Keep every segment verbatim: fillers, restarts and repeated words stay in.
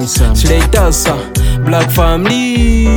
Slaytasa, Black Family.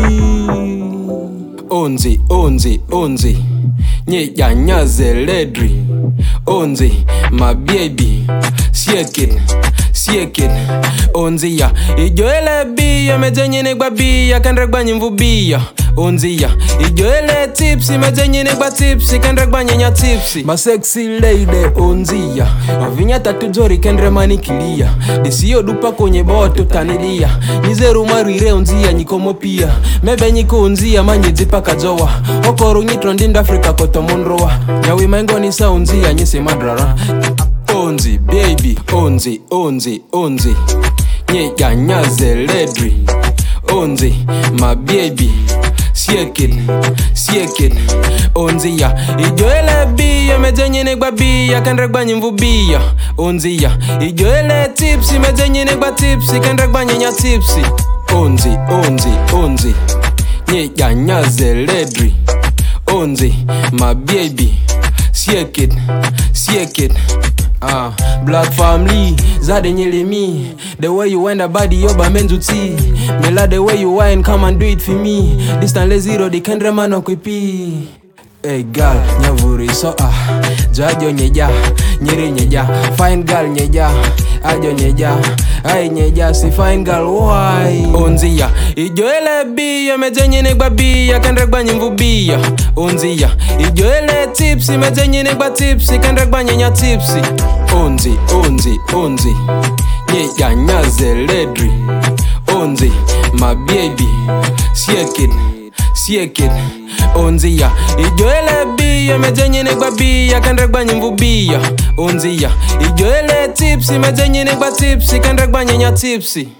Onze, onze, onze. Nye ya nyaze ledri. Onze, my baby. Shake it, shake it. Onze ya. Ijoele biya, mejenye negba biya, kandragba nyimvu biya. Onze ya. Ijoele tipsy, mejenye negba tipsy, kandragba nyenya tipsy. Ma sexy lady, onze ya. Ovinya tatu jori kendre manikilia. Desiyo dupa konye boto tanilia. Nizeru marire onze ya nyikomo pia. Mebe nyiko onze ya manye zipa kajowa. Okoro nyitro ndinda Afrika koto monroa. Nyawi mengo nisa onze ya nyese madrara. Onze, baby, onze, onze, onze. Nye ya nyaze ledri. Onze, my baby. Shake it, shake it. Onze ya. Ijoele biya, mejenye negba biya, kandragba nyimvu biya. Onze ya. Ijoele tipsy, mejenye negba tipsy, kandragba nyenya tipsy. Onze, onze, onze. Nye ya nyaze ledri. Onze, my baby. Shake it, shake it. Ah, Black Family, Zade nyele me. The way you wind a body, yoba menzuti. Me la the way you wine, come and do it for me. This time let's zero, the kendre man okwipi. Hey girl, nyavuri so ah. Jajo nyeja, nyeri nyeja. Fine girl nyeja, ajo nyeja. Ay nyeja, si fine girl, why? Onze ya, ijoele biya, mejenye negba biya, kandragba nyimvu biya. Onze ya, ijoele tipsy, mejenye negba tipsy, kandragba nyenya tipsy. Onze, onze, onze. Nye ya nyaze ledri. Onze, my baby. Shake it, shake it. Onze ya, ijoele biya, mejenye negba biya, kandragba nyimvu biya. Onze ya, ijoele tipsy, mejenye negba tipsy, kandragba nyenya tipsy.